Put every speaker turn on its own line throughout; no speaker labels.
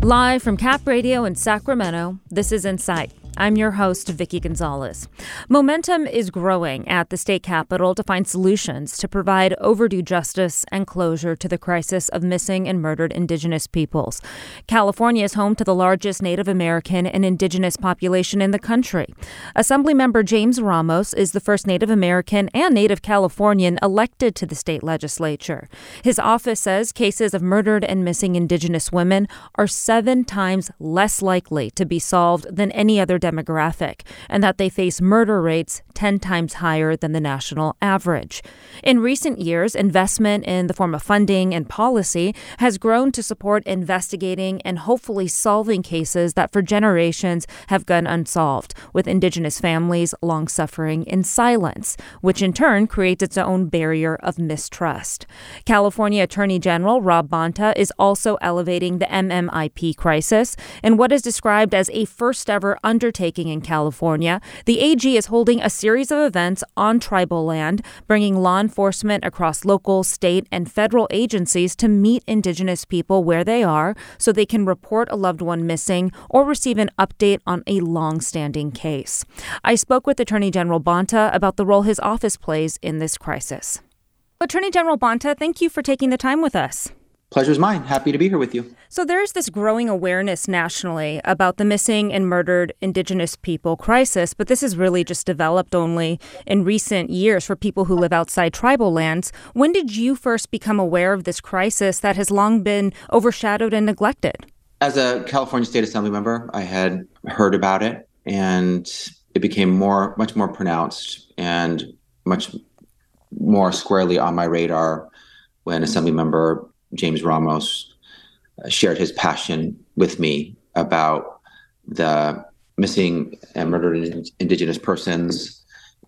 Live from Cap Radio in Sacramento, this is Insight. I'm your host, Vicky Gonzalez. Momentum is growing at the state capitol to find solutions to provide overdue justice and closure to the crisis of missing and murdered Indigenous peoples. California is home to the largest Native American and Indigenous population in the country. Assemblymember James Ramos is the first Native American and Native Californian elected to the state legislature. His office says cases of murdered and missing Indigenous women are 7 times less likely to be solved than any other demographic, and that they face murder rates 10 times higher than the national average. In recent years, investment in the form of funding and policy has grown to support investigating and hopefully solving cases that for generations have gone unsolved, with Indigenous families long suffering in silence, which in turn creates its own barrier of mistrust. California Attorney General Rob Bonta is also elevating the MMIP crisis in what is described as a first-ever undertaking in California. The AG is holding a series of events on tribal land, bringing law enforcement across local, state, and federal agencies to meet Indigenous people where they are so they can report a loved one missing or receive an update on a long-standing case. I spoke with Attorney General Bonta about the role his office plays in this crisis. Attorney General Bonta, thank you for taking the time with us.
Pleasure's mine. Happy to be here with you.
So there's this growing awareness nationally about the missing and murdered Indigenous people crisis, but this has really just developed only in recent years for people who live outside tribal lands. When did you first become aware of this crisis that has long been overshadowed and neglected?
As a California State Assembly member, I had heard about it, and it became much more pronounced and much more squarely on my radar when Assemblymember James Ramos shared his passion with me about the missing and murdered Indigenous persons.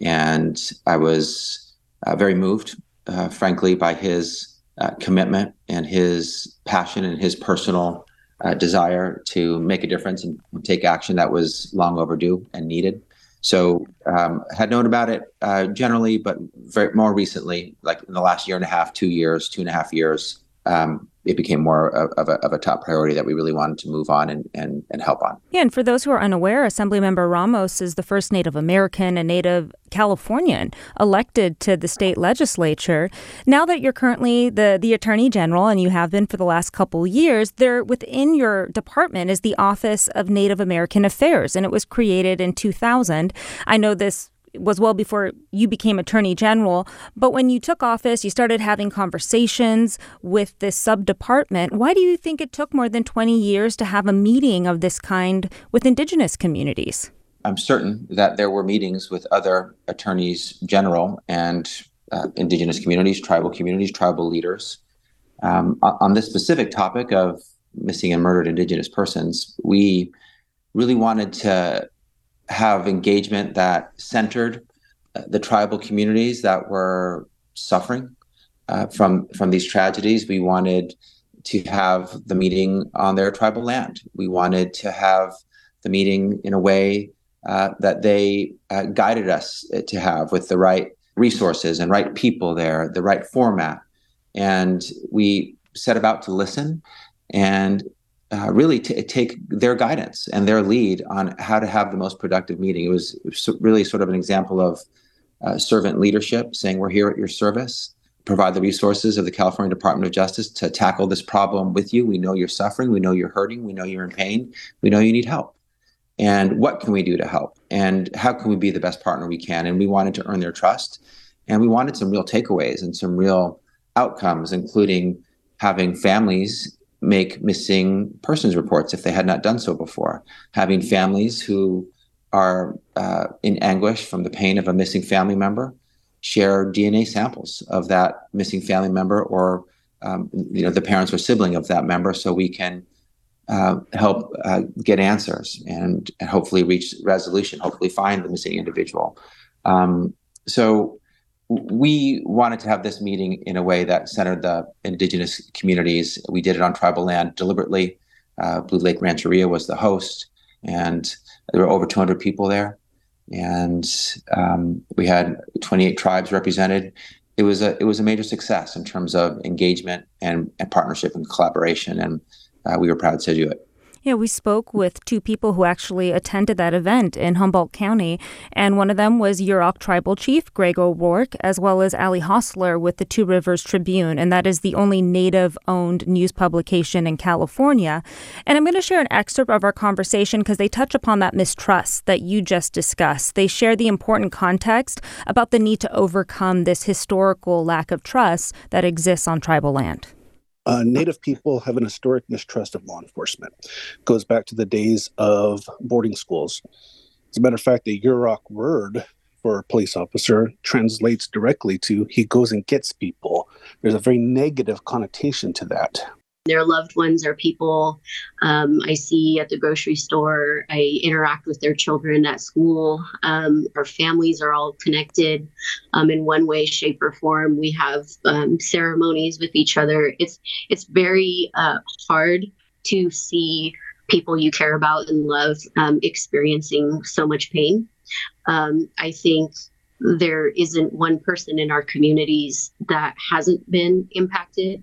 And I was very moved, frankly, by his commitment and his passion and his personal desire to make a difference and take action that was long overdue and needed. So had known about it generally, but more recently, like in the last year and a half, 2 years, 2.5 years, it became more of a top priority that we really wanted to move on and help on.
Yeah, and for those who are unaware, Assemblymember Ramos is the first Native American and Native Californian elected to the state legislature. Now that you're currently the Attorney General, and you have been for the last couple years, there within your department is the Office of Native American Affairs, and it was created in 2000. I know this was well before you became Attorney General, but when you took office, you started having conversations with this sub-department. Why do you think it took more than 20 years to have a meeting of this kind with Indigenous communities?
I'm certain that there were meetings with other attorneys general and Indigenous communities, tribal leaders. On this specific topic of missing and murdered Indigenous persons, we really wanted to have engagement that centered the tribal communities that were suffering from these tragedies. We wanted to have the meeting on their tribal land. We wanted to have the meeting in a way that they guided us to have, with the right resources and right people there, the right format. And we set about to listen and really take their guidance and their lead on how to have the most productive meeting. It was really sort of an example of servant leadership, saying we're here at your service, provide the resources of the California Department of Justice to tackle this problem with you. We know you're suffering. We know you're hurting. We know you're in pain. We know you need help. And what can we do to help? And how can we be the best partner we can? And we wanted to earn their trust. And we wanted some real takeaways and some real outcomes, including having families make missing persons reports if they had not done so before, having families who are in anguish from the pain of a missing family member share DNA samples of that missing family member, or the parents or sibling of that member, so we can help get answers and hopefully reach resolution, hopefully find the missing individual. So we wanted to have this meeting in a way that centered the Indigenous communities. We did it on tribal land deliberately. Blue Lake Rancheria was the host, and there were over 200 people there. And we had 28 tribes represented. It was a major success in terms of engagement and partnership and collaboration, and we were proud to do it.
Yeah, we spoke with two people who actually attended that event in Humboldt County, and one of them was Yurok Tribal Chief Greg O'Rourke, as well as Ali Hostler with the Two Rivers Tribune, and that is the only Native-owned news publication in California. And I'm going to share an excerpt of our conversation because they touch upon that mistrust that you just discussed. They share the important context about the need to overcome this historical lack of trust that exists on tribal land.
Native people have an historic mistrust of law enforcement. It goes back to the days of boarding schools. As a matter of fact, the Yurok word for police officer translates directly to he goes and gets people. There's a very negative connotation to that.
Their loved ones are people I see at the grocery store. I interact with their children at school. Our families are all connected in one way, shape, or form. We have ceremonies with each other. It's very hard to see people you care about and love experiencing so much pain. I think there isn't one person in our communities that hasn't been impacted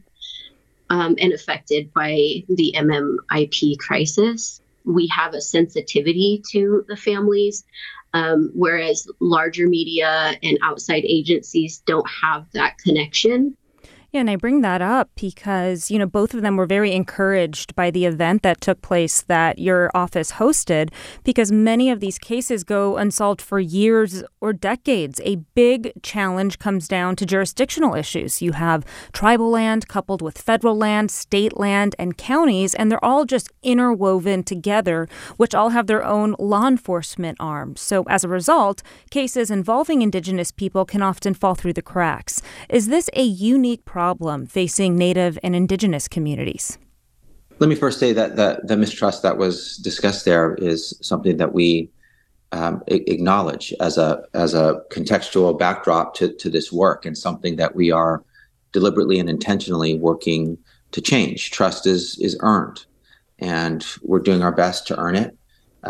and affected by the MMIP crisis. We have a sensitivity to the families, whereas larger media and outside agencies don't have that connection.
Yeah, and I bring that up because, both of them were very encouraged by the event that took place that your office hosted, because many of these cases go unsolved for years or decades. A big challenge comes down to jurisdictional issues. You have tribal land coupled with federal land, state land, and counties, and they're all just interwoven together, which all have their own law enforcement arms. So as a result, cases involving Indigenous people can often fall through the cracks. Is this a unique problem facing Native and Indigenous communities?
Let me first say that the mistrust that was discussed there is something that we acknowledge as a contextual backdrop to this work, and something that we are deliberately and intentionally working to change. Trust is earned, and we're doing our best to earn it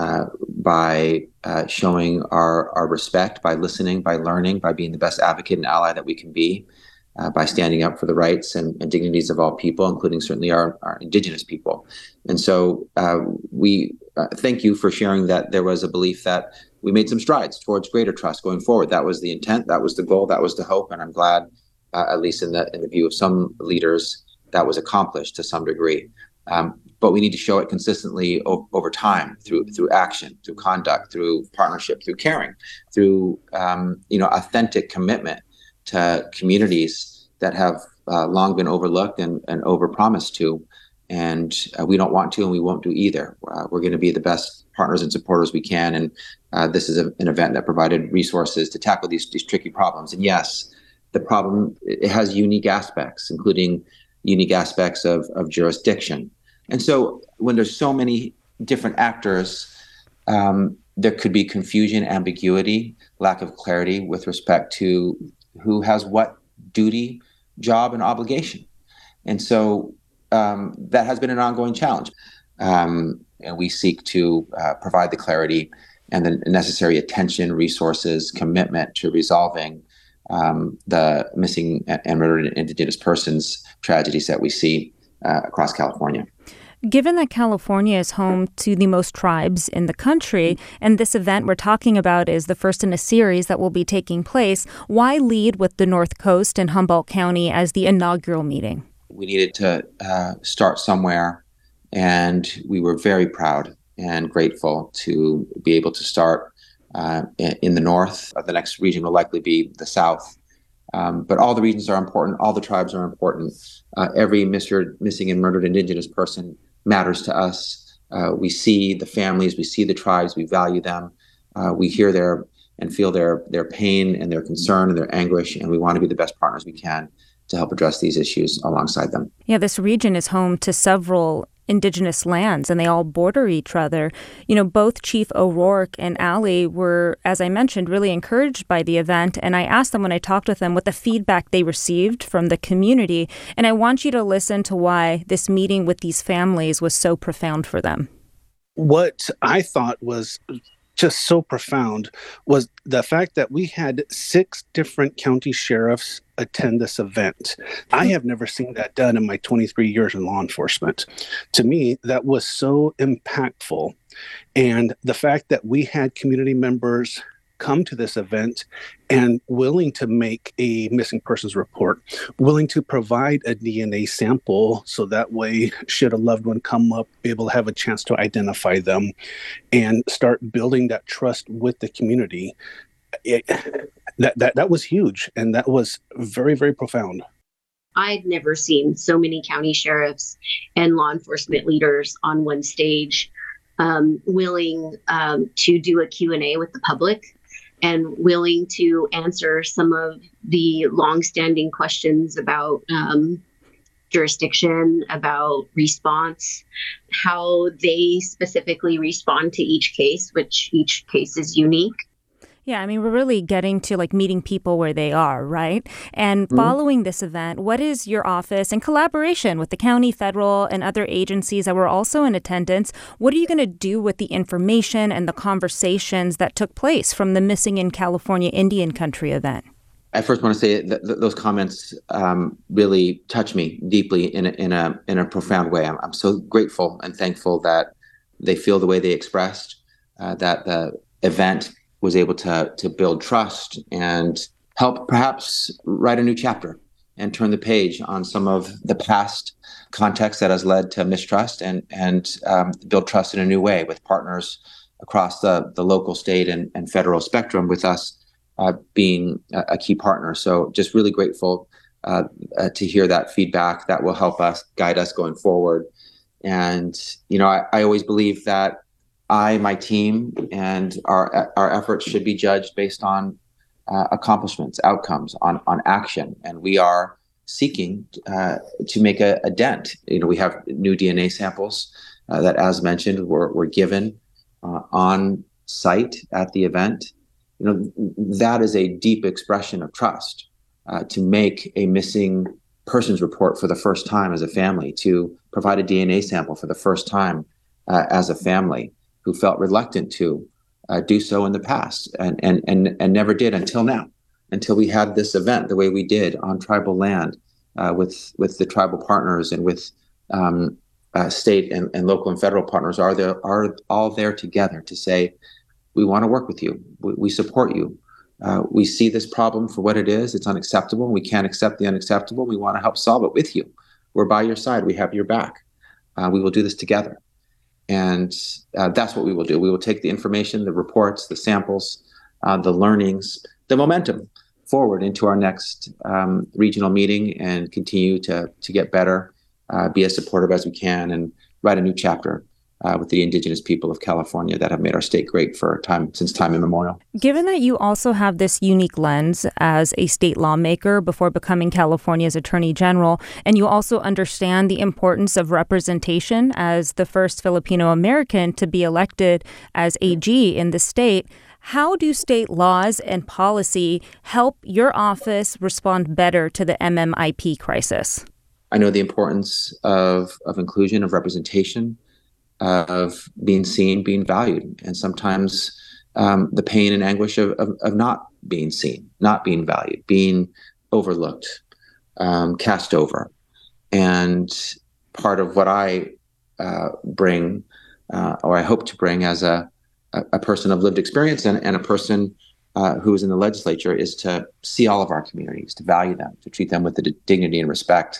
by showing our respect, by listening, by learning, by being the best advocate and ally that we can be. By standing up for the rights and dignities of all people, including certainly our Indigenous people. And so we thank you for sharing that there was a belief that we made some strides towards greater trust going forward. That was the intent, that was the goal, that was the hope, and I'm glad, at least in the view of some leaders, that was accomplished to some degree. But we need to show it consistently over time through action, through conduct, through partnership, through caring, through authentic commitment to communities that have long been overlooked and overpromised to. And we don't want to, and we won't do either. We're going to be the best partners and supporters we can. And this is an event that provided resources to tackle these tricky problems. And yes, the problem, it has unique aspects, including unique aspects of jurisdiction. And so when there's so many different actors, there could be confusion, ambiguity, lack of clarity with respect to who has what duty, job, and obligation. And so that has been an ongoing challenge. And we seek to provide the clarity and the necessary attention, resources, commitment to resolving the missing and murdered Indigenous persons tragedies that we see across California.
Given that California is home to the most tribes in the country, and this event we're talking about is the first in a series that will be taking place, why lead with the North Coast and Humboldt County as the inaugural meeting?
We needed to start somewhere, and we were very proud and grateful to be able to start in the north. The next region will likely be the south. But all the regions are important. All the tribes are important. Every missing and murdered Indigenous person matters to us. We see the families, we see the tribes, we value them. We hear their and feel their pain and their concern and their anguish, and we want to be the best partners we can to help address these issues alongside them.
Yeah, this region is home to several Indigenous lands, and they all border each other. Both Chief O'Rourke and Ali were, as I mentioned, really encouraged by the event. And I asked them when I talked with them what the feedback they received from the community. And I want you to listen to why this meeting with these families was so profound for them.
What I thought was just so profound was the fact that we had 6 different county sheriffs attend this event. I have never seen that done in my 23 years in law enforcement. To me, that was so impactful. And the fact that we had community members come to this event and willing to make a missing persons report, willing to provide a DNA sample so that way, should a loved one come up, be able to have a chance to identify them and start building that trust with the community. That was huge, and that was very, very profound.
I'd never seen so many county sheriffs and law enforcement leaders on one stage, willing to do a Q&A with the public and willing to answer some of the longstanding questions about jurisdiction, about response, how they specifically respond to each case, which each case is unique.
Yeah, I mean, we're really getting to like meeting people where they are, right? And following this event, what is your office, in collaboration with the county, federal, and other agencies that were also in attendance, what are you going to do with the information and the conversations that took place from the Missing in California Indian Country event?
I first want to say that those comments really touch me deeply in a profound way. I'm so grateful and thankful that they feel the way they expressed, that the event was able to build trust and help perhaps write a new chapter and turn the page on some of the past context that has led to mistrust and build trust in a new way with partners across the local, state, and federal spectrum, with us being a key partner. So just really grateful to hear that feedback that will help us guide us going forward. And, I always believe that my team, and our efforts should be judged based on accomplishments, outcomes, on action. And we are seeking to make a dent. We have new DNA samples that, as mentioned, were given on site at the event. That is a deep expression of trust to make a missing persons report for the first time as a family, to provide a DNA sample for the first time as a family who felt reluctant to do so in the past and never did until now, until we had this event the way we did on tribal land with the tribal partners and with state and local and federal partners are all there together to say, we want to work with you. We support you. We see this problem for what it is. It's unacceptable. We can't accept the unacceptable. We want to help solve it with you. We're by your side. We have your back. We will do this together. And that's what we will do. We will take the information, the reports, the samples, the learnings, the momentum forward into our next regional meeting and continue to get better, be as supportive as we can, and write a new chapter with the Indigenous people of California that have made our state great for since time immemorial.
Given that you also have this unique lens as a state lawmaker before becoming California's Attorney General, and you also understand the importance of representation as the first Filipino American to be elected as AG in the state, how do state laws and policy help your office respond better to the MMIP crisis?
I know the importance of inclusion, of representation, of being seen, being valued, and sometimes the pain and anguish of not being seen, not being valued, being overlooked, cast over. And part of what I bring, or I hope to bring as a person of lived experience and a person who is in the legislature, is to see all of our communities, to value them, to treat them with the dignity and respect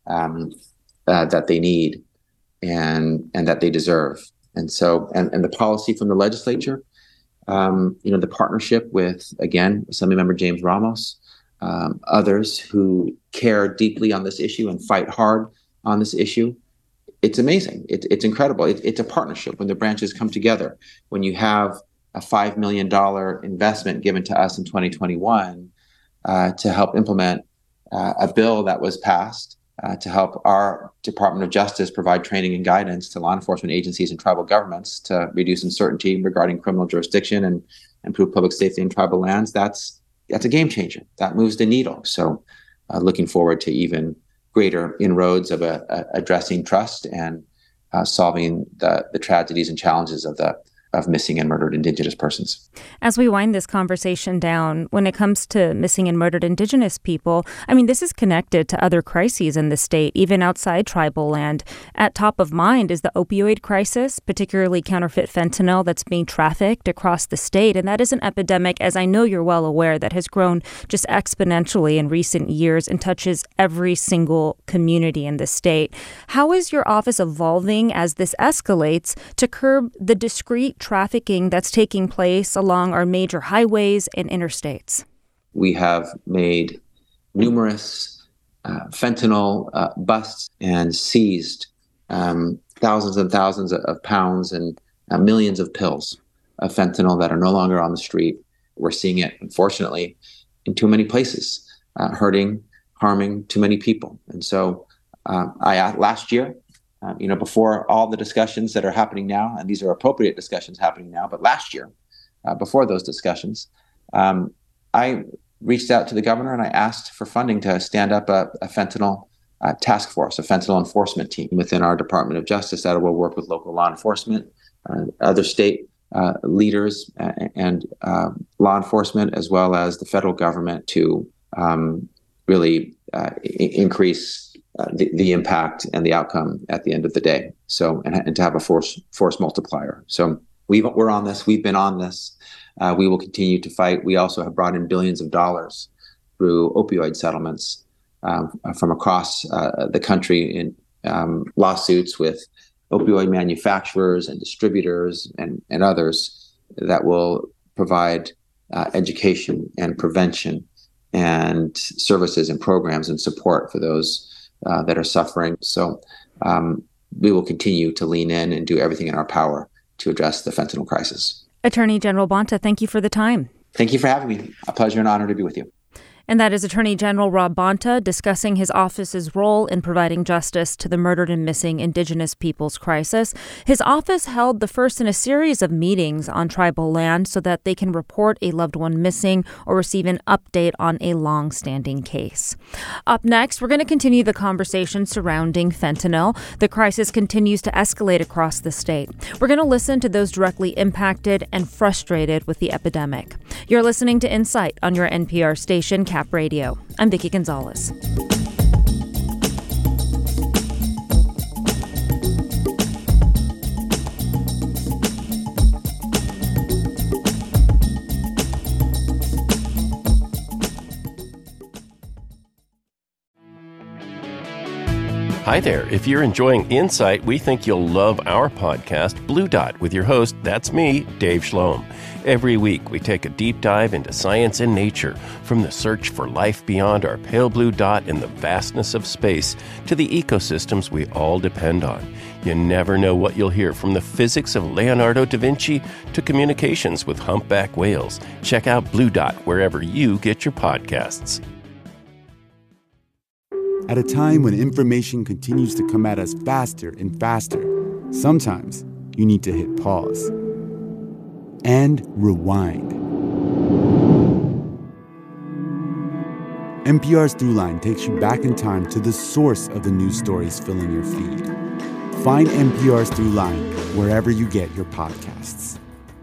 that they need and that they deserve. And so, and the policy from the legislature, the partnership with, again, Assemblymember James Ramos, others who care deeply on this issue and fight hard on this issue. It's amazing. It's incredible. It's a partnership when the branches come together. When you have a $5 million investment given to us in 2021 to help implement a bill that was passed to help our Department of Justice provide training and guidance to law enforcement agencies and tribal governments to reduce uncertainty regarding criminal jurisdiction and improve public safety in tribal lands, that's a game changer. That moves the needle. So looking forward to even greater inroads of addressing trust and solving the tragedies and challenges of the of missing and murdered Indigenous persons.
As we wind this conversation down, when it comes to missing and murdered Indigenous people, this is connected to other crises in the state, even outside tribal land. At top of mind is the opioid crisis, particularly counterfeit fentanyl that's being trafficked across the state. And that is an epidemic, as I know you're well aware, that has grown just exponentially in recent years and touches every single community in the state. How is your office evolving as this escalates to curb the discrete trafficking that's taking place along our major highways and interstates?
We have made numerous fentanyl busts and seized thousands and thousands of pounds and millions of pills of fentanyl that are no longer on the street. We're seeing it, unfortunately, in too many places, harming too many people. And so last year, before all the discussions that are happening now, and these are appropriate discussions happening now, but last year, before those discussions, I reached out to the governor and I asked for funding to stand up a fentanyl task force, a fentanyl enforcement team within our Department of Justice that will work with local law enforcement, other state leaders and law enforcement, as well as the federal government to really increase the impact and the outcome at the end of the day. So, and to have a force multiplier. So we're on this. We've been on this. We will continue to fight. We also have brought in billions of dollars through opioid settlements from across the country in lawsuits with opioid manufacturers and distributors and others that will provide education and prevention and services and programs and support for those that are suffering. So we will continue to lean in and do everything in our power to address the fentanyl crisis.
Attorney General Bonta, thank you for the time.
Thank you for having me. A pleasure and honor to be with you.
And that is Attorney General Rob Bonta discussing his office's role in providing justice to the murdered and missing Indigenous peoples crisis. His office held the first in a series of meetings on tribal land so that they can report a loved one missing or receive an update on a long-standing case. Up next, we're going to continue the conversation surrounding fentanyl. The crisis continues to escalate across the state. We're going to listen to those directly impacted and frustrated with the epidemic. You're listening to Insight on your NPR station, Cap Radio. I'm Vicki Gonzalez.
Hi there. If you're enjoying Insight, we think you'll love our podcast, Blue Dot, with your host, that's me, Dave Schloem. Every week, we take a deep dive into science and nature, from the search for life beyond our pale blue dot in the vastness of space to the ecosystems we all depend on. You never know what you'll hear, from the physics of Leonardo da Vinci to communications with humpback whales. Check out Blue Dot wherever you get your podcasts.
At a time when information continues to come at us faster and faster, sometimes you need to hit pause and rewind. NPR's Throughline takes you back in time to the source of the news stories filling your feed. Find NPR's Throughline wherever you get your podcasts.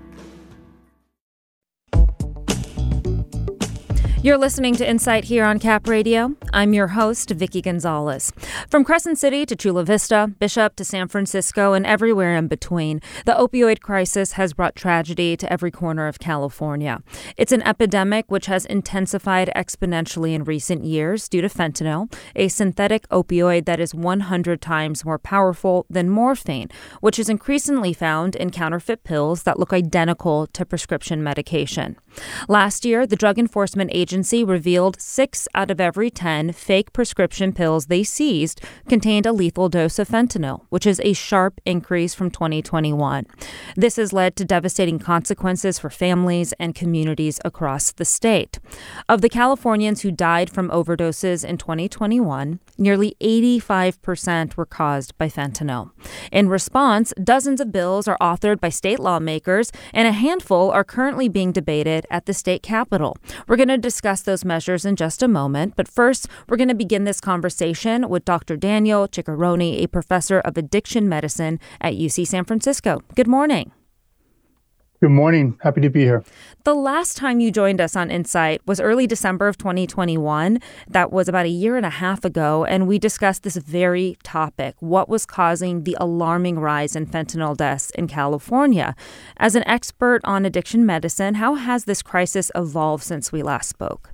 You're listening to Insight here on Cap Radio. I'm your host, Vicki Gonzalez. From Crescent City to Chula Vista, Bishop to San Francisco, and everywhere in between, the opioid crisis has brought tragedy to every corner of California. It's an epidemic which has intensified exponentially in recent years due to fentanyl, a synthetic opioid that is 100 times more powerful than morphine, which is increasingly found in counterfeit pills that look identical to prescription medication. Last year, the Drug Enforcement Agency revealed 6 out of every 10 fake prescription pills they seized contained a lethal dose of fentanyl, which is a sharp increase from 2021. This has led to devastating consequences for families and communities across the state. Of the Californians who died from overdoses in 2021, nearly 85% were caused by fentanyl. In response, dozens of bills are authored by state lawmakers, and a handful are currently being debated at the state capitol. We're going to discuss those measures in just a moment, but first, we're going to begin this conversation with Dr. Daniel Ciccarone, a professor of addiction medicine at UC San Francisco. Good morning.
Good morning. Happy to be here.
The last time you joined us on Insight was early December of 2021. That was about a year and a half ago, and we discussed this very topic: what was causing the alarming rise in fentanyl deaths in California? As an expert on addiction medicine, how has this crisis evolved since we last spoke?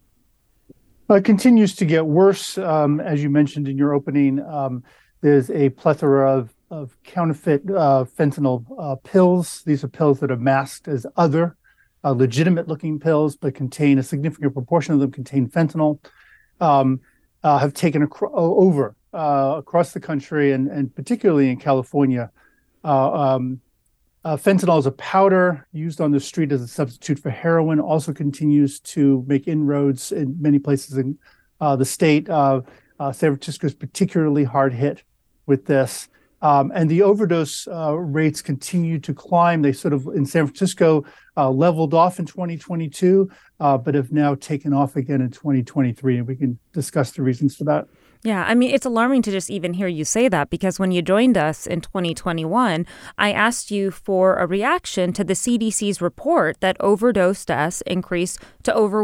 It continues to get worse. As you mentioned in your opening, there's a plethora of counterfeit fentanyl pills. These are pills that are masked as other legitimate-looking pills, but contain a significant proportion of them contain fentanyl. Have taken over across the country and particularly in California. Fentanyl is a powder used on the street as a substitute for heroin. Also continues to make inroads in many places in the state. San Francisco is particularly hard hit with this. And the overdose rates continue to climb. They sort of, in San Francisco, leveled off in 2022, but have now taken off again in 2023. And we can discuss the reasons for that.
Yeah, I mean, it's alarming to just even hear you say that, because when you joined us in 2021, I asked you for a reaction to the CDC's report that overdose deaths increased to over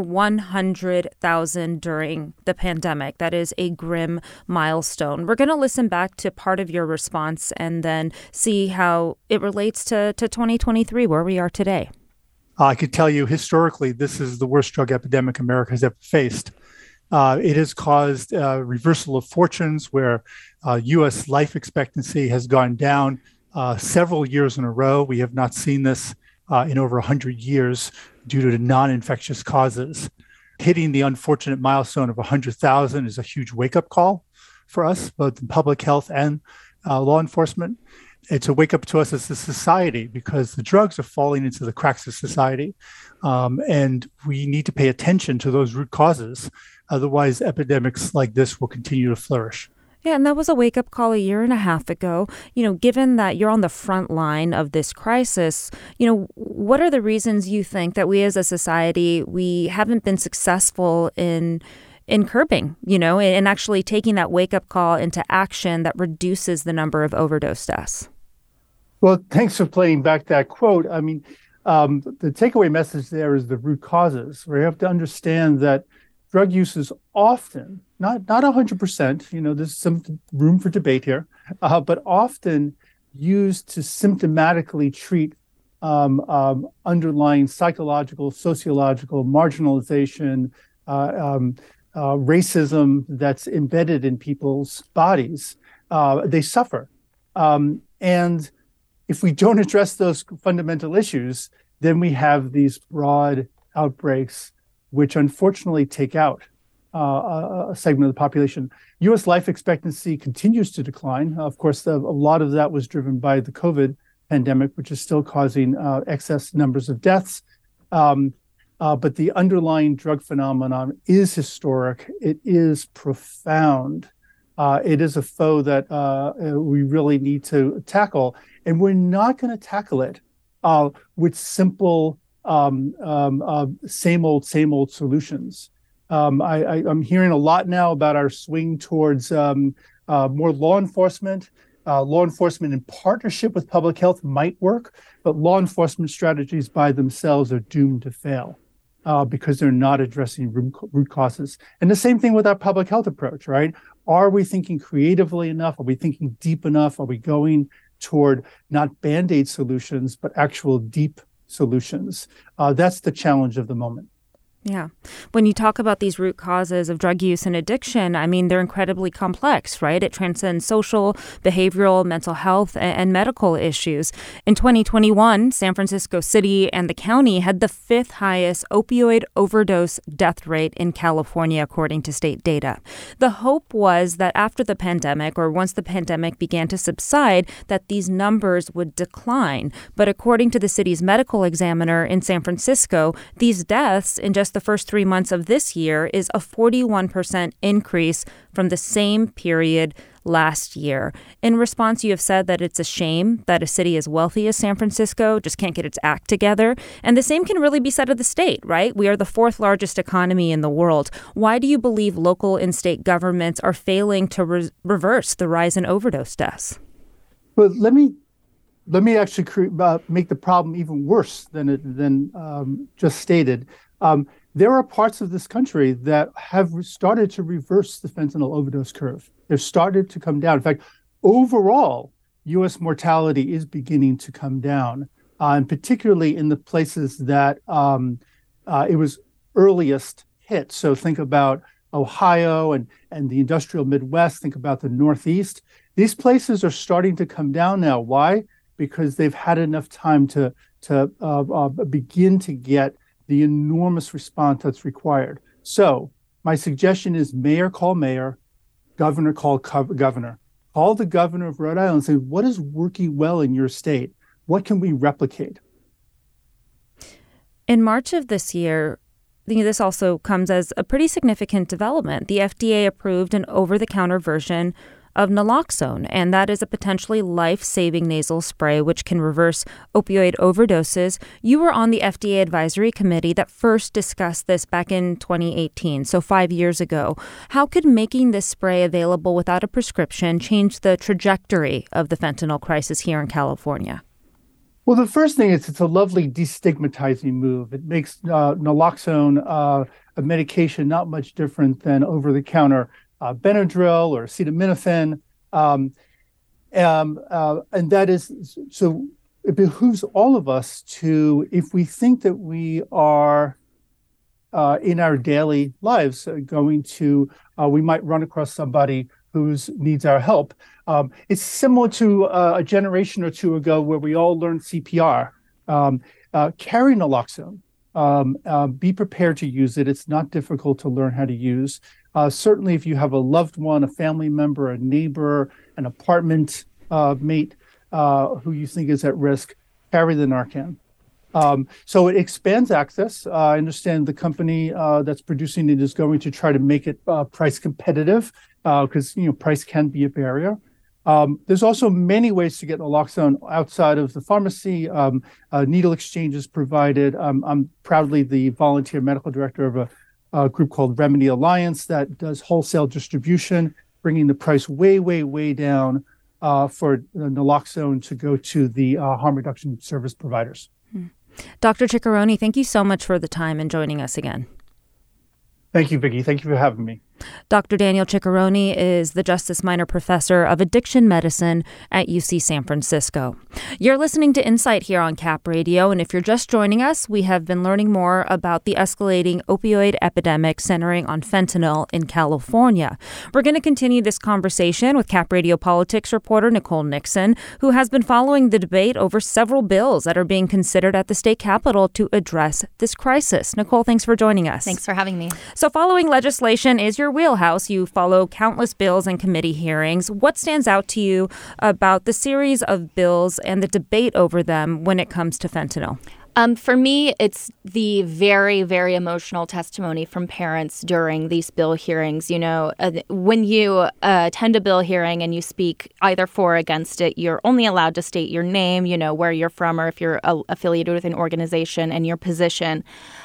100,000 during the pandemic. That is a grim milestone. We're going to listen back to part of your response and then see how it relates to 2023, where we are today.
I could tell you historically, this is the worst drug epidemic America has ever faced. It has caused reversal of fortunes where U.S. life expectancy has gone down several years in a row. We have not seen this in over 100 years due to non-infectious causes. Hitting the unfortunate milestone of 100,000 is a huge wake-up call for us, both in public health and law enforcement. It's a wake-up to us as a society because the drugs are falling into the cracks of society, and we need to pay attention to those root causes. Otherwise, epidemics like this will continue to flourish.
Yeah, and that was a wake-up call a year and a half ago. Given that you're on the front line of this crisis, what are the reasons you think that we as a society, we haven't been successful in curbing, and actually taking that wake-up call into action that reduces the number of overdose deaths?
Well, thanks for playing back that quote. I mean, the takeaway message there is the root causes. We have to understand that drug use is often, not 100%, there's some room for debate here, but often used to symptomatically treat underlying psychological, sociological marginalization, racism that's embedded in people's bodies. They suffer. And if we don't address those fundamental issues, then we have these broad outbreaks which unfortunately take out a segment of the population. U.S. life expectancy continues to decline. Of course, a lot of that was driven by the COVID pandemic, which is still causing excess numbers of deaths. But the underlying drug phenomenon is historic. It is profound. It is a foe that we really need to tackle. And we're not going to tackle it with simple same old solutions. I'm hearing a lot now about our swing towards more law enforcement. Law enforcement in partnership with public health might work, but law enforcement strategies by themselves are doomed to fail because they're not addressing root causes. And the same thing with our public health approach, right? Are we thinking creatively enough? Are we thinking deep enough? Are we going toward not Band-Aid solutions, but actual deep solutions? That's the challenge of the moment.
Yeah. When you talk about these root causes of drug use and addiction, I mean, they're incredibly complex, right? It transcends social, behavioral, mental health, and medical issues. In 2021, San Francisco City and the county had the 5th highest opioid overdose death rate in California, according to state data. The hope was that after the pandemic, or once the pandemic began to subside, that these numbers would decline. But according to the city's medical examiner in San Francisco, these deaths in just the first 3 months of this year is a 41% increase from the same period last year. In response, you have said that it's a shame that a city as wealthy as San Francisco just can't get its act together. And the same can really be said of the state, right? We are the 4th largest economy in the world. Why do you believe local and state governments are failing to reverse the rise in overdose deaths?
Well, let me let me actually make the problem even worse than just stated. There are parts of this country that have started to reverse the fentanyl overdose curve. They've started to come down. In fact, overall, U.S. mortality is beginning to come down, and particularly in the places that it was earliest hit. So think about Ohio and the industrial Midwest. Think about the Northeast. These places are starting to come down now. Why? Because they've had enough time to begin to get the enormous response that's required. So my suggestion is mayor call mayor, governor call governor. Call the governor of Rhode Island and say, what is working well in your state? What can we replicate?
In March of this year, this also comes as a pretty significant development. The FDA approved an over-the-counter version of naloxone, and that is a potentially life-saving nasal spray which can reverse opioid overdoses. You were on the FDA advisory committee that first discussed this back in 2018, so 5 years ago. How could making this spray available without a prescription change the trajectory of the fentanyl crisis here in California?
Well, the first thing is it's a lovely destigmatizing move. It makes naloxone a medication not much different than over-the-counter Benadryl or acetaminophen. And that is, so it behooves all of us to, if we think that we are in our daily lives we might run across somebody who needs our help. It's similar to a generation or two ago where we all learned CPR. Carry naloxone. Be prepared to use it. It's not difficult to learn how to use. Certainly, if you have a loved one, a family member, a neighbor, an apartment mate who you think is at risk, carry the Narcan. So it expands access. I understand the company that's producing it is going to try to make it price competitive because price can be a barrier. There's also many ways to get naloxone outside of the pharmacy. Needle exchanges provided. I'm proudly the volunteer medical director of a group called Remedy Alliance that does wholesale distribution, bringing the price way, way, way down for naloxone to go to the harm reduction service providers.
Dr. Ciccarone, thank you so much for the time and joining us again.
Thank you, Vicki. Thank you for having me.
Dr. Daniel Ciccarone is the Justice Minor Professor of Addiction Medicine at UC San Francisco. You're listening to Insight here on Cap Radio, and if you're just joining us, we have been learning more about the escalating opioid epidemic centering on fentanyl in California. We're going to continue this conversation with Cap Radio politics reporter Nicole Nixon, who has been following the debate over several bills that are being considered at the state capitol to address this crisis. Nicole, thanks for joining us.
Thanks for having me.
So following legislation is your wheelhouse. You follow countless bills and committee hearings. What stands out to you about the series of bills and the debate over them when it comes to fentanyl?
For me, it's the very, very emotional testimony from parents during these bill hearings. When you attend a bill hearing and you speak either for or against it, you're only allowed to state your name, where you're from, or if you're affiliated with an organization and your position.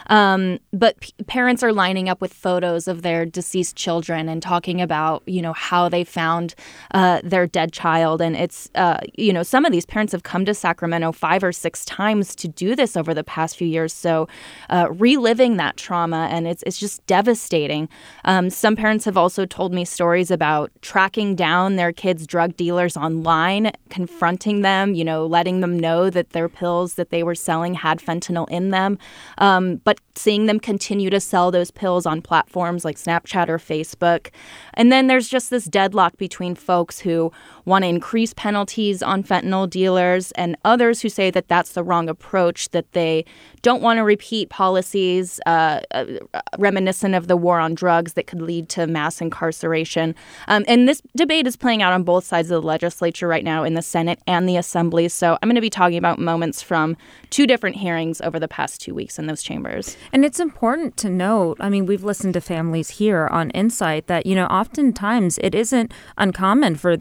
But parents are lining up with photos of their deceased children and talking about, how they found their dead child. And it's, some of these parents have come to Sacramento 5 or 6 times to do this over the past few years. So reliving that trauma, and it's just devastating. Some parents have also told me stories about tracking down their kids' drug dealers online, confronting them, letting them know that their pills that they were selling had fentanyl in them, but seeing them continue to sell those pills on platforms like Snapchat or Facebook. And then there's just this deadlock between folks who want to increase penalties on fentanyl dealers and others who say that that's the wrong approach, that they don't want to repeat policies reminiscent of the war on drugs that could lead to mass incarceration. And this debate is playing out on both sides of the legislature right now in the Senate and the Assembly. So I'm going to be talking about moments from 2 different hearings over the past 2 weeks in those chambers.
And it's important to note, we've listened to families here on Insight that, oftentimes it isn't uncommon for the people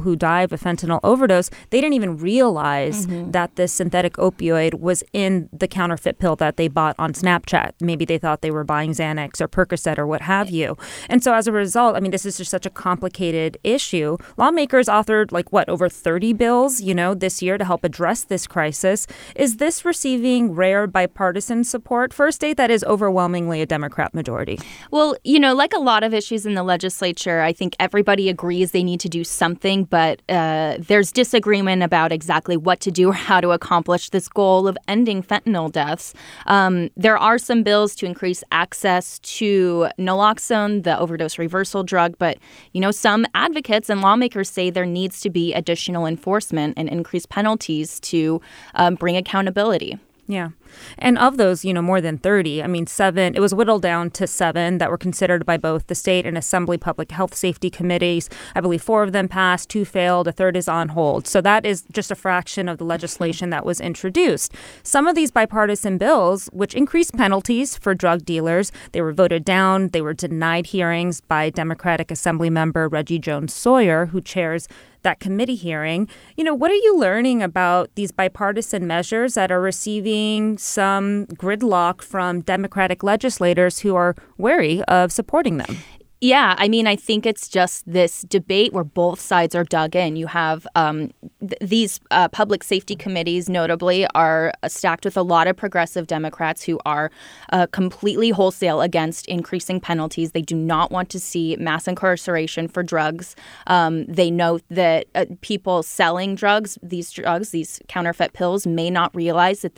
who die of a fentanyl overdose, they didn't even realize that this synthetic opioid was in the counterfeit pill that they bought on Snapchat. Maybe they thought they were buying Xanax or Percocet or what have you. And so as a result, I mean, this is just such a complicated issue. Lawmakers authored over 30 bills, this year to help address this crisis. Is this receiving rare bipartisan support for a state that is overwhelmingly a Democrat majority?
Well, like a lot of issues in the legislature, I think everybody agrees they need to do something, but there's disagreement about exactly what to do or how to accomplish this goal of ending fentanyl deaths. There are some bills to increase access to naloxone, the overdose reversal drug, but, some advocates and lawmakers say there needs to be additional enforcement and increased penalties to bring accountability.
Yeah. And of those, more than 30, it was whittled down to 7 that were considered by both the state and assembly public health safety committees. I believe 4 of them passed, 2 failed, a third is on hold. So that is just a fraction of the legislation that was introduced. Some of these bipartisan bills, which increased penalties for drug dealers, they were voted down. They were denied hearings by Democratic Assembly member Reggie Jones-Sawyer, who chairs that committee hearing. What are you learning about these bipartisan measures that are receiving some gridlock from Democratic legislators who are wary of supporting them?
Yeah, I think it's just this debate where both sides are dug in. You have these public safety committees, notably, are stacked with a lot of progressive Democrats who are completely wholesale against increasing penalties. They do not want to see mass incarceration for drugs. They know that people selling these counterfeit pills, may not realize that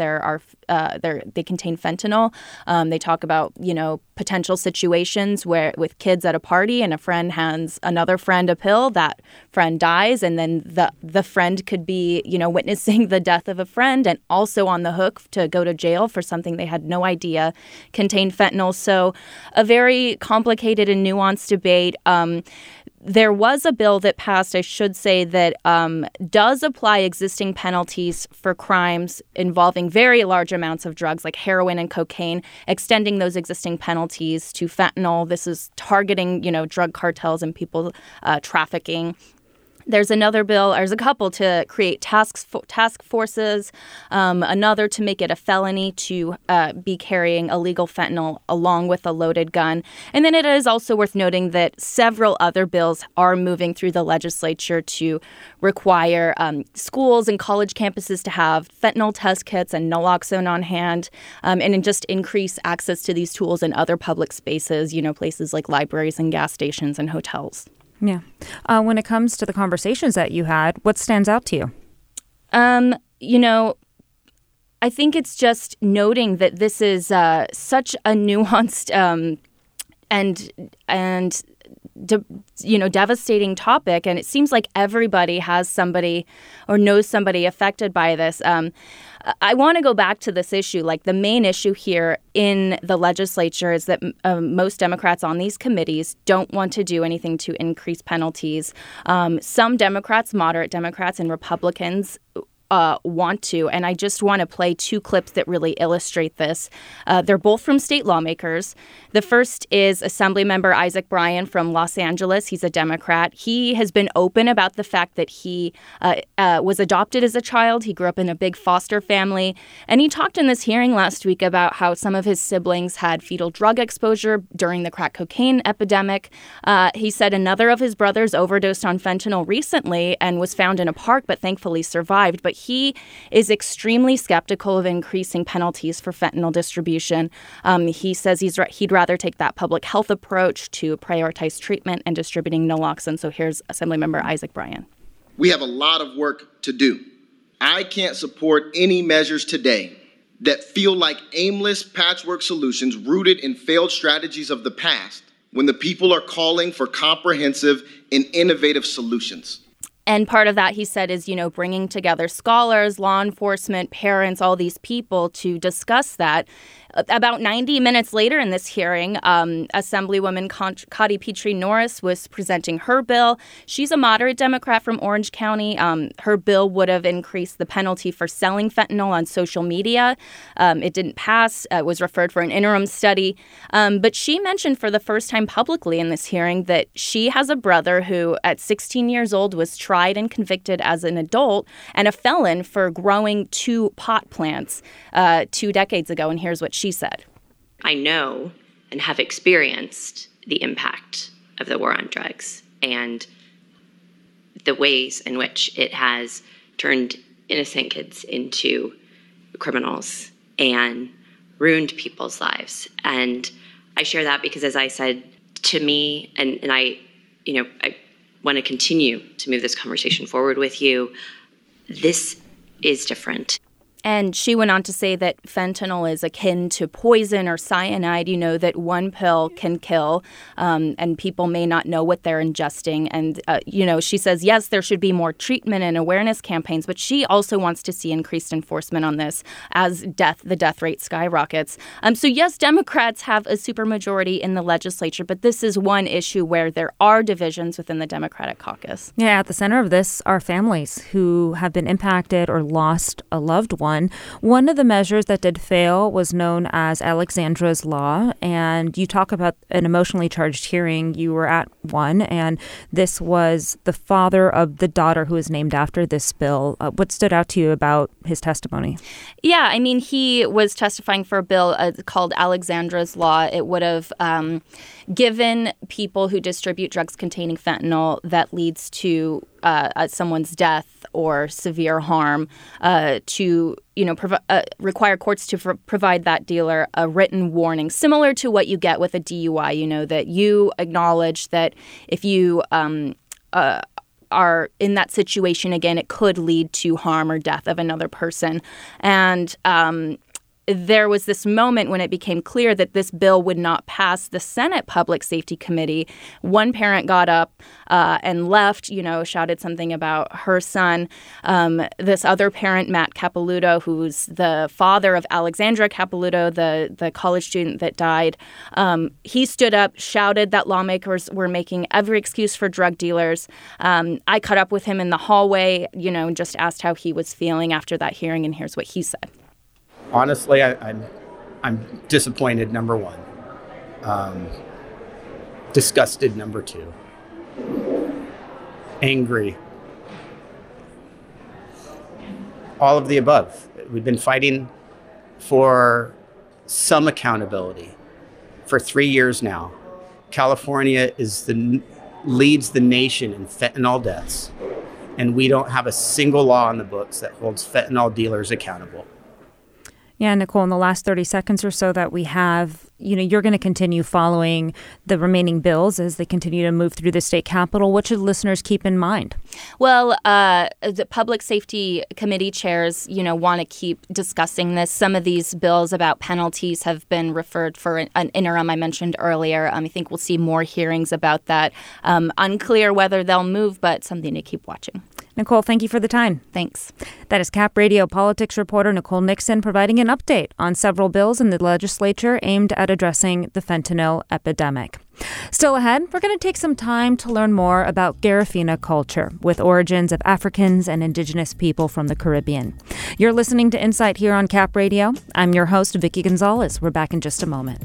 they contain fentanyl. They talk about, potential situations where with kids at a party and a friend hands another friend a pill, that friend dies, and then the friend could be, witnessing the death of a friend and also on the hook to go to jail for something they had no idea contained fentanyl. So a very complicated and nuanced debate. There was a bill that passed, I should say, that does apply existing penalties for crimes involving very large amounts of drugs like heroin and cocaine, extending those existing penalties to fentanyl. This is targeting, drug cartels and people trafficking. There's another bill, there's a couple to create task forces, another to make it a felony to be carrying illegal fentanyl along with a loaded gun. And then it is also worth noting that several other bills are moving through the legislature to require schools and college campuses to have fentanyl test kits and naloxone on hand, and just increase access to these tools in other public spaces, places like libraries and gas stations and hotels.
Yeah. When it comes to the conversations that you had, what stands out to you?
I think it's just noting that this is such a nuanced and devastating topic, and it seems like everybody has somebody or knows somebody affected by this. I want to go back to this issue. The main issue here in the legislature is that most Democrats on these committees don't want to do anything to increase penalties. Some Democrats, moderate Democrats, and Republicans want to. And I just want to play 2 clips that really illustrate this. They're both from state lawmakers. The first is Assemblymember Isaac Bryan from Los Angeles. He's a Democrat. He has been open about the fact that he was adopted as a child. He grew up in a big foster family. And he talked in this hearing last week about how some of his siblings had fetal drug exposure during the crack cocaine epidemic. He said another of his brothers overdosed on fentanyl recently and was found in a park, but thankfully survived. But he is extremely skeptical of increasing penalties for fentanyl distribution. He says he'd rather take that public health approach to prioritize treatment and distributing naloxone. So here's Assemblymember Isaac Bryan.
We have a lot of work to do. I can't support any measures today that feel like aimless patchwork solutions rooted in failed strategies of the past when the people are calling for comprehensive and innovative solutions.
And part of that, he said, is, bringing together scholars, law enforcement, parents, all these people to discuss that. About 90 minutes later in this hearing, Assemblywoman Cotty Petrie Norris was presenting her bill. She's a moderate Democrat from Orange County. Her bill would have increased the penalty for selling fentanyl on social media. It didn't pass. It was referred for an interim study. But she mentioned for the first time publicly in this hearing that she has a brother who, at 16 years old, was tried and convicted as an adult and a felon for growing 2 pot plants 2 decades ago. And here's what she said.
I know and have experienced the impact of the war on drugs and the ways in which it has turned innocent kids into criminals and ruined people's lives. And I share that because, as I said, to me, and I want to continue to move this conversation forward with you, this is different.
And she went on to say that fentanyl is akin to poison or cyanide, that one pill can kill, and people may not know what they're ingesting. And, she says, yes, there should be more treatment and awareness campaigns, but she also wants to see increased enforcement on this as the death rate skyrockets. So, yes, Democrats have a supermajority in the legislature, but this is one issue where there are divisions within the Democratic caucus.
Yeah, at the center of this are families who have been impacted or lost a loved one. One of the measures that did fail was known as Alexandra's Law, and you talk about an emotionally charged hearing. You were at one, and this was the father of the daughter who is named after this bill. What stood out to you about his testimony?
Yeah, I mean, he was testifying for a bill called Alexandra's Law. It would have given people who distribute drugs containing fentanyl that leads to someone's death or severe harm to require courts to provide that dealer a written warning, similar to what you get with a DUI, that you acknowledge that if you are in that situation again, it could lead to harm or death of another person. And there was this moment when it became clear that this bill would not pass the Senate Public Safety Committee. One parent got up and left, shouted something about her son. This other parent, Matt Capilouto, who's the father of Alexandra Capilouto, the college student that died, he stood up, shouted that lawmakers were making every excuse for drug dealers. I caught up with him in the hallway, and just asked how he was feeling after that hearing, and here's what he said.
Honestly, I'm disappointed, number one. Disgusted, number two. Angry. All of the above. We've been fighting for some accountability for 3 years now. California leads the nation in fentanyl deaths, and we don't have a single law on the books that holds fentanyl dealers accountable.
Yeah, Nicole, in the last 30 seconds or so that we have, you're going to continue following the remaining bills as they continue to move through the state capitol. What should listeners keep in mind?
Well, the public safety committee chairs, want to keep discussing this. Some of these bills about penalties have been referred for an interim I mentioned earlier. I think we'll see more hearings about that. Unclear whether they'll move, but something to keep watching.
Nicole, thank you for the time.
Thanks.
That is Cap Radio politics reporter Nicole Nixon providing an update on several bills in the legislature aimed at addressing the fentanyl epidemic. Still ahead, we're going to take some time to learn more about Garifuna culture with origins of Africans and indigenous people from the Caribbean. You're listening to Insight here on Cap Radio. I'm your host, Vicky Gonzalez. We're back in just a moment.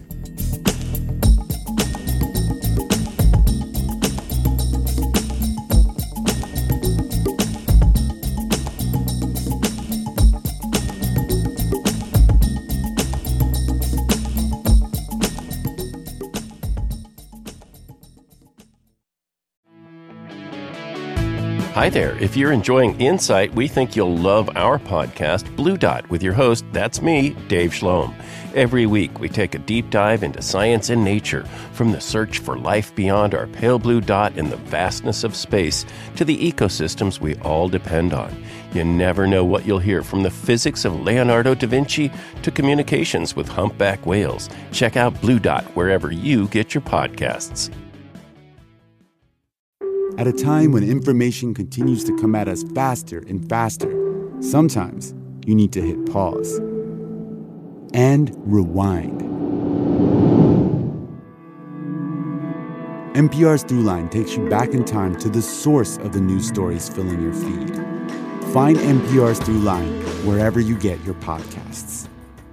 Hi there. If you're enjoying Insight, we think you'll love our podcast, Blue Dot, with your host, that's me, Dave Shlom. Every week, we take a deep dive into science and nature, from the search for life beyond our pale blue dot in the vastness of space to the ecosystems we all depend on. You never know what you'll hear, from the physics of Leonardo da Vinci to communications with humpback whales. Check out Blue Dot wherever you get your podcasts.
At a time when information continues to come at us faster and faster, sometimes you need to hit pause and rewind. NPR's Throughline takes you back in time to the source of the news stories filling your feed. Find NPR's Throughline wherever you get your podcasts.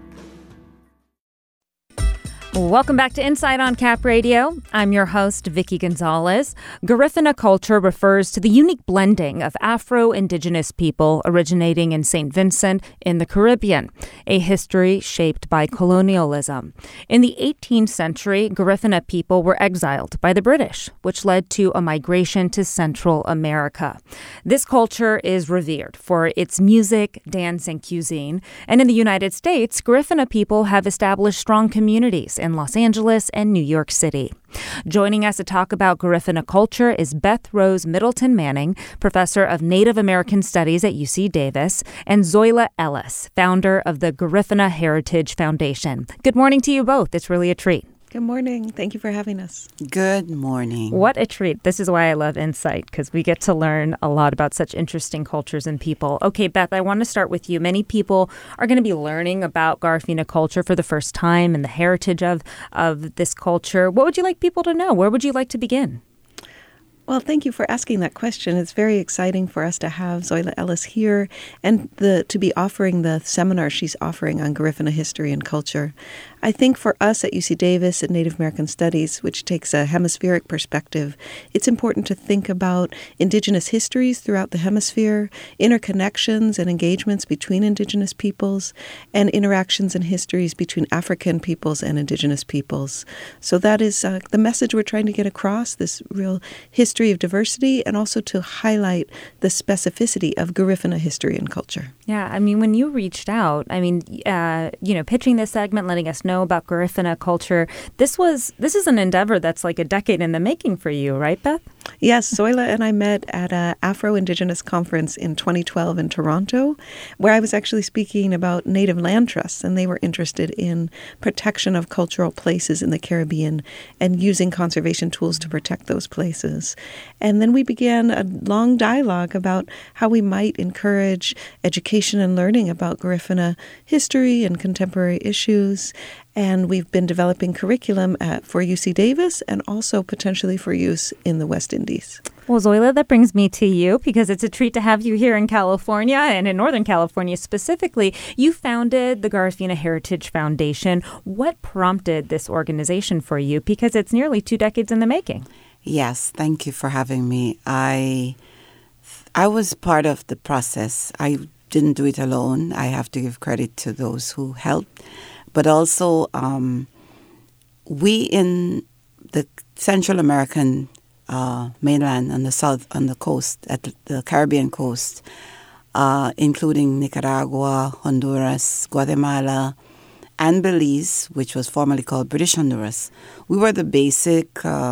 Welcome back to Insight on Cap Radio. I'm your host, Vicky Gonzalez. Garifuna culture refers to the unique blending of Afro-Indigenous people originating in St. Vincent in the Caribbean, a history shaped by colonialism. In the 18th century, Garifuna people were exiled by the British, which led to a migration to Central America. This culture is revered for its music, dance, and cuisine. And in the United States, Garifuna people have established strong communities in Los Angeles and New York City. Joining us to talk about Garifuna culture is Beth Rose Middleton Manning, professor of Native American Studies at UC Davis, and Zoila Ellis, founder of the Garifuna Heritage Foundation. Good morning to you both. It's really a treat.
Good morning. Thank you for having us.
Good morning.
What a treat. This is why I love Insight, because we get to learn a lot about such interesting cultures and people. Okay, Beth, I want to start with you. Many people are going to be learning about Garifuna culture for the first time and the heritage of this culture. What would you like people to know? Where would you like to begin?
Well, thank you for asking that question. It's very exciting for us to have Zoila Ellis here and to be offering the seminar she's offering on Garifuna history and culture. I think for us at UC Davis at Native American Studies, which takes a hemispheric perspective, it's important to think about Indigenous histories throughout the hemisphere, interconnections and engagements between Indigenous peoples, and interactions and histories between African peoples and Indigenous peoples. So that is the message we're trying to get across, this real history of diversity, and also to highlight the specificity of Garifuna history and culture.
Yeah, I mean, when you reached out, pitching this segment, letting us know about Garifuna culture, this is an endeavor that's like a decade in the making for you, right, Beth?
Yes, Zoila and I met at an Afro-Indigenous conference in 2012 in Toronto, where I was actually speaking about native land trusts, and they were interested in protection of cultural places in the Caribbean and using conservation tools to protect those places. And then we began a long dialogue about how we might encourage education and learning about Garifuna history and contemporary issues. And we've been developing curriculum for UC Davis and also potentially for use in the West Indies.
Well, Zoila, that brings me to you because it's a treat to have you here in California and in Northern California specifically. You founded the Garifuna Heritage Foundation. What prompted this organization for you? Because it's nearly 2 decades in the making.
Yes, thank you for having me. I was part of the process. I didn't do it alone. I have to give credit to those who helped. But also, we in the Central American mainland on the coast, at the Caribbean coast, including Nicaragua, Honduras, Guatemala, and Belize, which was formerly called British Honduras, we were the basic.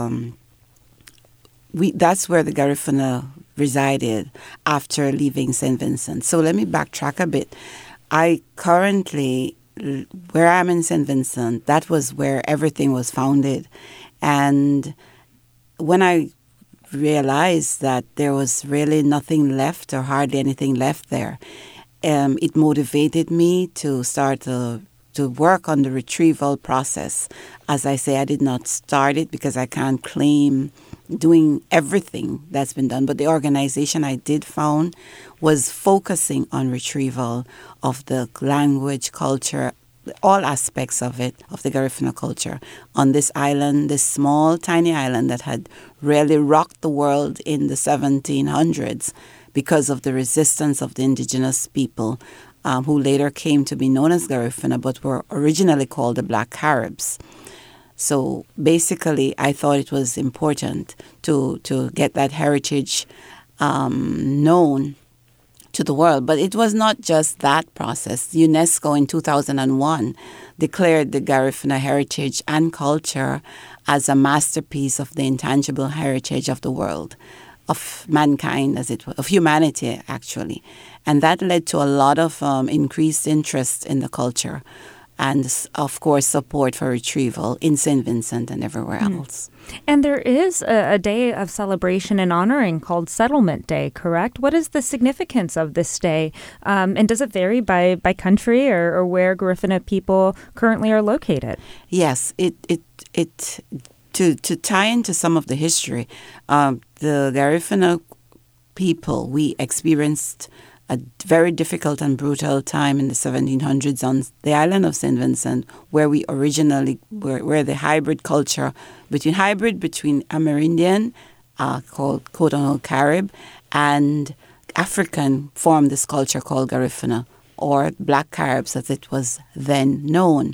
That's where the Garifuna resided after leaving St. Vincent. So let me backtrack a bit. I currently, where I'm in St. Vincent, that was where everything was founded. And when I realized that there was really nothing left or hardly anything left there, it motivated me to start to work on the retrieval process. As I say, I did not start it because I can't claim doing everything that's been done. But the organization I did found was focusing on retrieval of the language, culture, all aspects of it, of the Garifuna culture, on this island, this small, tiny island that had really rocked the world in the 1700s because of the resistance of the indigenous people who later came to be known as Garifuna, but were originally called the Black Caribs. So basically, I thought it was important to get that heritage known to the world. But it was not just that process. UNESCO in 2001 declared the Garifuna heritage and culture as a masterpiece of the intangible heritage of the world, of mankind, as it were, of humanity, actually. And that led to a lot of increased interest in the culture. and, of course, support for retrieval in St. Vincent and everywhere else.
And there is a day of celebration and honoring called Settlement Day, correct? What is the significance of this day? And does it vary by country or where Garifuna people currently are located?
Yes, to tie into some of the history, the Garifuna people, we experienced a very difficult and brutal time in the 1700s on the island of St. Vincent, where we originally where the hybrid culture between Amerindian, called Cotonou Carib, and African formed this culture called Garifuna, or Black Caribs as it was then known.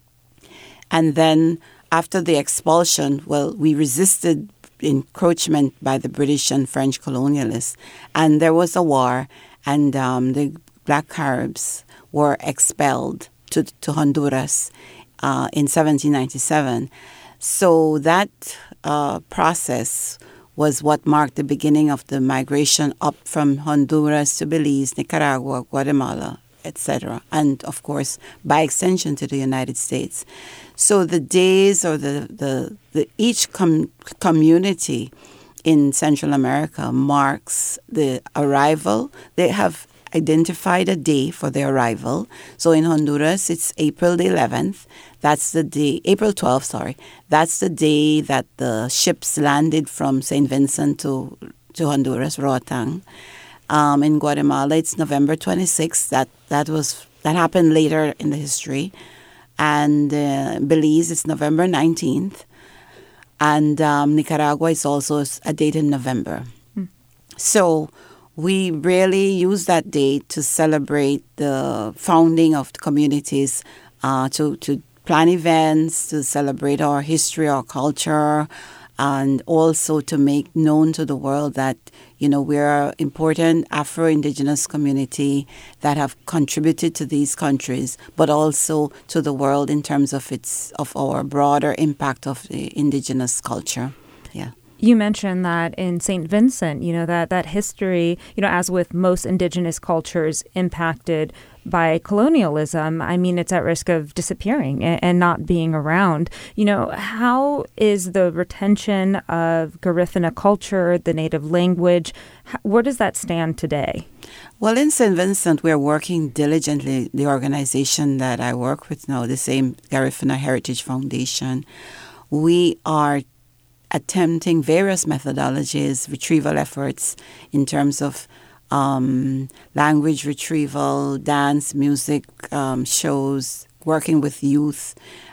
And then after the expulsion, we resisted encroachment by the British and French colonialists, and there was a war. And the Black Caribs were expelled to Honduras in 1797. So that process was what marked the beginning of the migration up from Honduras to Belize, Nicaragua, Guatemala, etc., and of course, by extension, to the United States. So the days or each community in Central America marks the arrival. They have identified a day for their arrival. So in Honduras, it's April the 11th. That's the day, April 12th, sorry. That's the day that the ships landed from St. Vincent to Honduras, Roatán. In Guatemala, it's November 26th. That happened later in the history. And Belize, it's November 19th. And Nicaragua is also a date in November. So we really use that date to celebrate the founding of the communities, to plan events, to celebrate our history, our culture, and also to make known to the world that, we're an important Afro-Indigenous community that have contributed to these countries, but also to the world in terms of our broader impact of the Indigenous culture. Yeah.
You mentioned that in St. Vincent, that history, as with most Indigenous cultures impacted by colonialism, it's at risk of disappearing and not being around. How is the retention of Garifuna culture, the native language, where does that stand today?
Well, in St. Vincent, we're working diligently. The organization that I work with now, the same Garifuna Heritage Foundation, we are attempting various methodologies, retrieval efforts in terms of language retrieval, dance, music, shows, working with youth,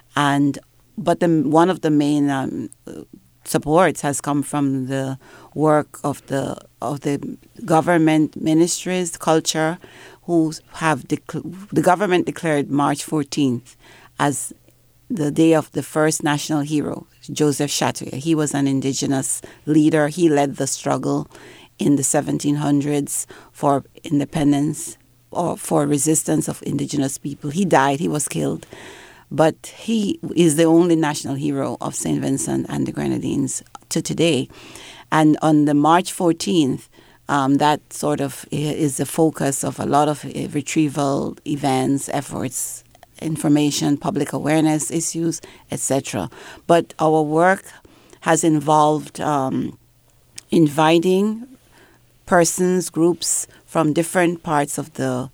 but one of the main supports has come from the work of the government ministries, culture, who have the government declared March 14th as the day of the first national hero, Joseph Chatouillet. He was an Indigenous leader. He led the struggle in the 1700s for independence or for resistance of Indigenous people. He died. He was killed. But he is the only national hero of St. Vincent and the Grenadines to today. And on the March 14th, that sort of is the focus of a lot of retrieval events, efforts, information, public awareness issues, etc. But our work has involved inviting persons, groups from different parts of the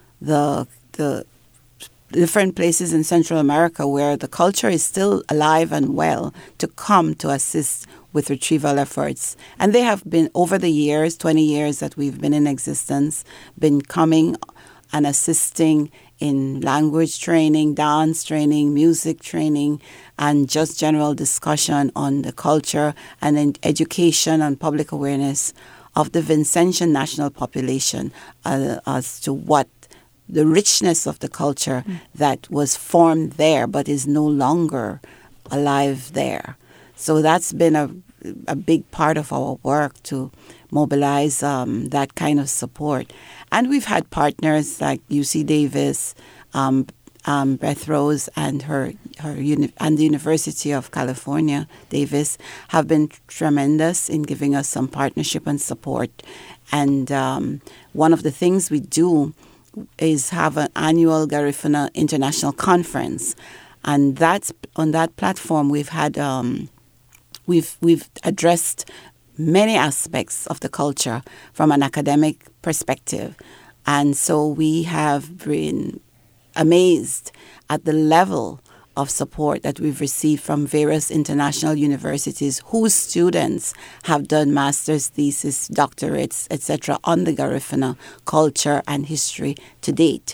different places in Central America where the culture is still alive and well to come to assist with retrieval efforts. And they have been, over the years, 20 years that we've been in existence, been coming and assisting in language training, dance training, music training, and just general discussion on the culture and in education and public awareness of the Vincentian national population as to what the richness of the culture that was formed there but is no longer alive there. So that's been a big part of our work to mobilize that kind of support. And we've had partners like UC Davis, Beth Rose and and the University of California, Davis, have been tremendous in giving us some partnership and support. And one of the things we do have an annual Garifuna International Conference, and that's on that platform we've had we've addressed many aspects of the culture from an academic perspective, and so we have been amazed at the level of support that we've received from various international universities whose students have done master's thesis, doctorates, etc. on the Garifuna culture and history to date.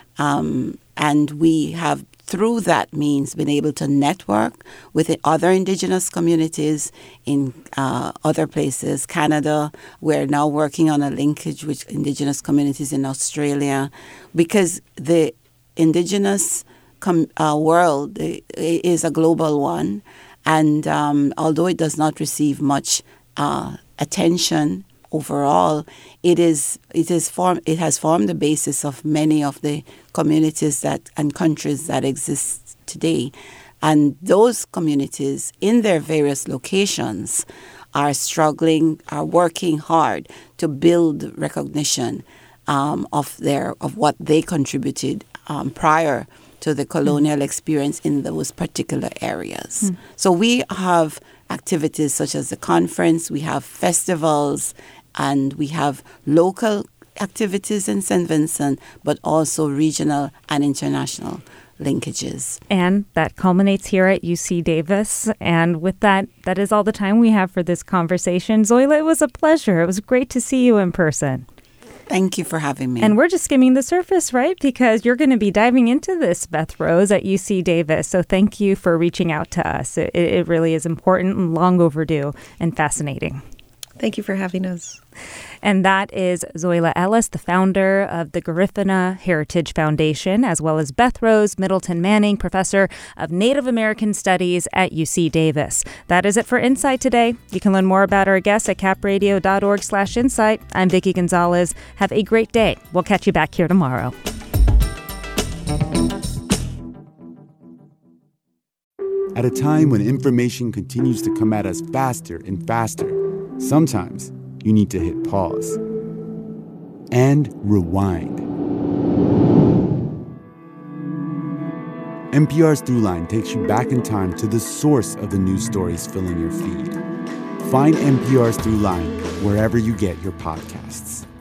And we have, through that means, been able to network with the other Indigenous communities in other places. Canada, we're now working on a linkage with Indigenous communities in Australia, because the Indigenous world is a global one, and although it does not receive much attention overall, it has formed the basis of many of the communities and countries that exist today. And those communities in their various locations are working hard to build recognition of what they contributed prior to the colonial experience in those particular areas. So we have activities such as the conference, we have festivals, and we have local activities in St. Vincent, but also regional and international linkages.
And that culminates here at UC Davis. And with that, that is all the time we have for this conversation. Zoila, it was a pleasure. It was great to see you in person.
Thank you for having me.
And we're just skimming the surface, right? Because you're going to be diving into this, Beth Rose, at UC Davis. So thank you for reaching out to us. It really is important and long overdue and fascinating.
Thank you for having us.
And that is Zoila Ellis, the founder of the Garifuna Heritage Foundation, as well as Beth Rose Middleton Manning, professor of Native American Studies at UC Davis. That is it for Insight today. You can learn more about our guests at capradio.org/insight. I'm Vicki Gonzalez. Have a great day. We'll catch you back here tomorrow.
At a time when information continues to come at us faster and faster, sometimes you need to hit pause and rewind. NPR's Throughline takes you back in time to the source of the news stories filling your feed. Find NPR's Throughline wherever you get your podcasts.